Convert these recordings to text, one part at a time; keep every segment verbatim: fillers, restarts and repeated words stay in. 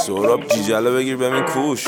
سهراب جیجله بگیر ببین کوش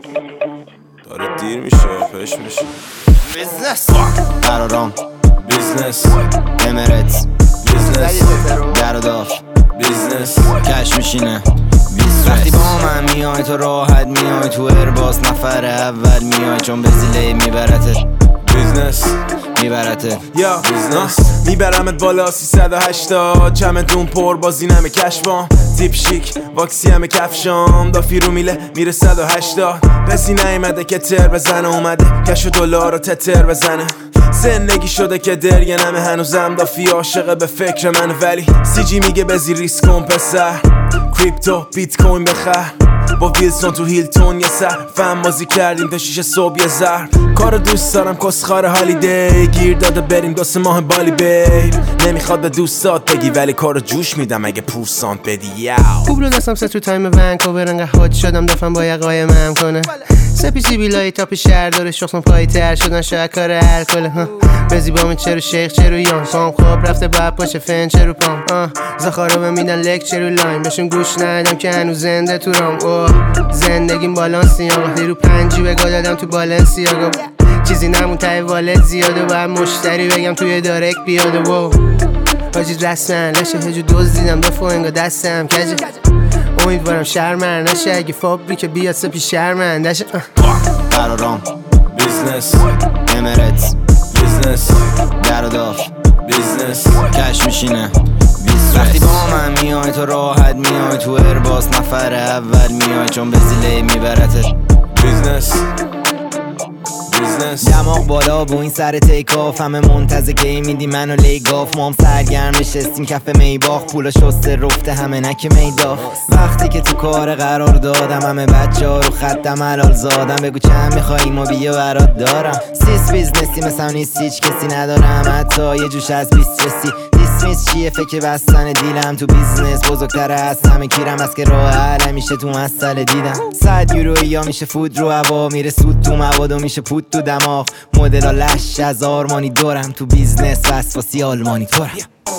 داره دیر میشه پش میشه بیزنس قرارم بیزنس امارات بیزنس گرداف بیزنس کش میشینه وقتی با من میای تو راحت میای تو ارباس نفر اول میای چون به زیله میبرتت بیزنس میبرتت یا بیزنس میبرمت بالا سیصد و هشتاد چمدون پر بازی نمه کشبام تیپ شیک واکسی همه کفشام دافی رو میله میره صد و هشتاد کسی نیمده که تر بزنه اومده کش و دلار رو تتر بزنه زندگی شده که درگه نمه هنوزم دافی عاشقه به فکر من ولی سی جی میگه بزی ریسک کن پسر کریپتو بیت کوین بخر با ویلسون تو هیلتون یه سر فهم بازی کردیم تا شیش صبح یه زهر کار دوست دارم کسخار هالیدی گیر داده بریم دو سه ماه بالی بیب نمیخواد به دوستات بگی ولی کارو جوش میدم اگه پورسانت بدی یاو خوب رو دستم سه تو تایم ونکوور انقدر هات شدم دفعم با یه قایم هم کنه سپیسی بیلای تاپ شهر داره شخصم پایی تر شدن شاید کار الکله بزی با من چرو شیخ چرو یان پام خواب رفته باید پاشه فن چرو پام زخارا به میدن لک چرو لاین بهشون گوش ندم که هنوز زنده تو رام اوه زندگیم بالانسی آقا دیرو پنجی بگاه دادم تو بالانسی آقا چیزی نمون تای والت زیاده باید مشتری بگم توی دارک بیاده وو حاجی رسمن لشه هجو دوز دیدم دفعه انگا دستم کجه امیدوارم شرمن نشه اگه فابریکه بیاد سپی شرمن نشه قرارم بیزنس امارات بیزنس گرداف بیزنس کش میشینه وقتی با من میای تو راحت میای تو ارباس نفر اول میای چون به زیله میبرتت بیزنس بیزنس دماغ بالا بو این سر تیکاف همه منتظر کی میدی منو لیگاف ما هم سرگرم نشستیم کف میباخ پولا شسته رفته همه نک میداف وقتی که تو کار قرار دادم همه بچه ها رو خطم حلال زادم بگو چند میخوایی ما بیا برات دارم سیس بیزنسی مثلا نیست هیچ کسی ندارم حتی یه جوش از بیست رسی دیسمیس چیه فکر بستن دیلم تو بیزنس بزرگتر از همه کیرم از که راه حل میشه تو مسئله دیدم صد یورویی یا میشه فود رو هوا میره سود تو مواد و میشه پود تو دماغ مدل لش از آرمانی دارم تو بیزنس وسواسی آلمانی تورم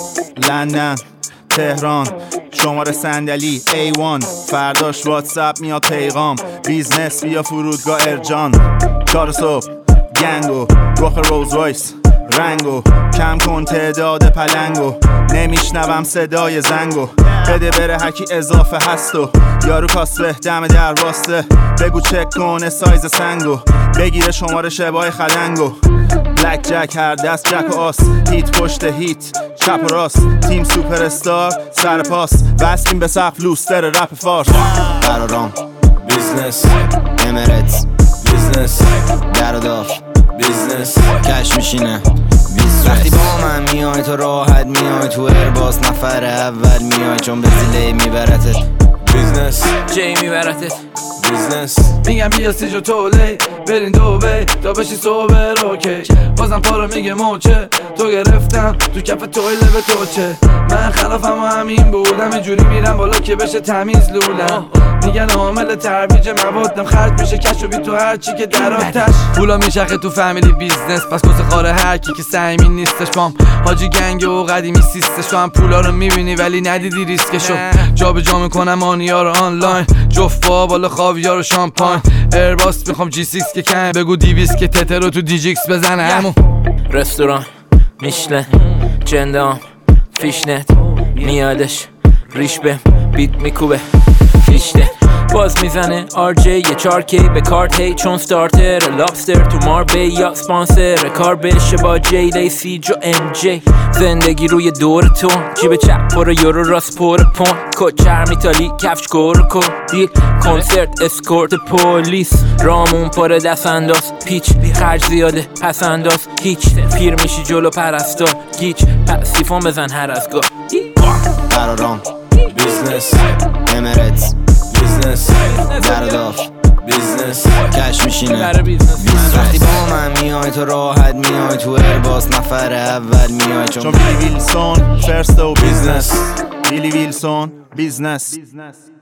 لندن تهران شماره صندلی ای وان فرداش واتساپ میاد پیغام بیزنس بیا فرودگاه ارجان چهار صبح گنگو رخ روز رایس رنگو کم کن تعداد پلنگو نمیشنوم صدای زنگو بده بره هرکی اضافه هستو یارو کاسبه دم در واسطه بگو چک کنه سایز سنگو بگیره شماره شبای خدنگو بلک جک هر دست جک و آس هیت پشت هیت چپ و راست تیم سوپر استار سر پاس وصلیم به سقف لوستر رپ فارس قرارم بیزنس امارات بیزنس گرداف بیزنس کش میشینه وقتی با من میای تو راحت میای تو ارباس نفر اول میای چون به زیله میبرتت بیزنس جی میبرتت بیزنس میگم بیا سیجو تولی برین دوبی تا بشی صبح روکی بازم پارو میگه موچه تو گرفتم تو کف تویله به توچه من خلافم و همین بودم اینجوری میرم بالا که بشه تمیز لولم میگن عامل ترویج موادم خرج میشه کش و بی تو هرچی که در آتش پولا میچرخه تو فامیلی بیزنس پس کس خاره هرکی که سعیمی نیستش پام حاجی گنگ و قدیمی سیستش تو هم پولا رو میبینی ولی ندیدی ریسکشو جا به جا میکنم آنیا رو آنلاین جفا بالا خاویار و شامپاین ایرباس میخوام جی سیکس که کن بگو دیویس که تتر رو تو دیجیکس بزنه همون رستوران میشلن جندام فیشنت میادش ریش به بیت میکوبه فیشته باز میزنه آر جی یه چار کی به کارت هی چون ستارتر لابستر تو ماربی یا سپانسر کار بشه با جی دی سیج و ام جی زندگی روی دور تو جیب چپ پر یورو راست پر پون کچر میتالی کفش گورکو دیل کنسرت اسکورت پولیس رامون پر دست انداز پیچ خرج زیاده پس انداز هیچ پیر میشی جلو پرستار گیچ پسیفون بزن هر از گاه قرارم بیزنس امارات بیزنس گرداف بیزنس کش میشینه وقتی با من میای تو راحت میای تو ارباس نفر اول میای چون چون بیلی ویلسون فرست و بیزنس بیلی ویلسون بیزنس